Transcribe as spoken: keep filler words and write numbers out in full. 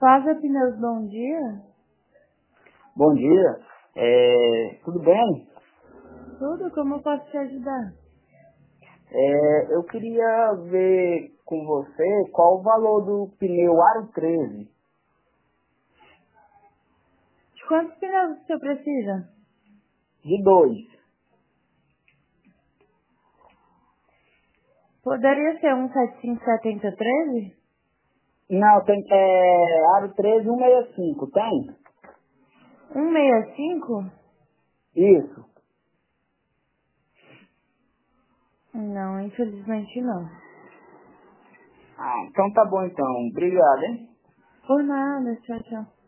Fábio Pneus, bom dia. Bom dia. É, tudo bem? Tudo, como eu posso te ajudar? É, eu queria ver com você qual o valor do pneu Aro treze. De quantos pneus você precisa? De dois. Poderia ser um sete cinco sete zero treze? Não, tem é, Aro treze cento e sessenta e cinco, tem? um seis cinco? Isso. Não, infelizmente não. Ah, então tá bom então. Obrigado, hein? Por nada, tchau, tchau.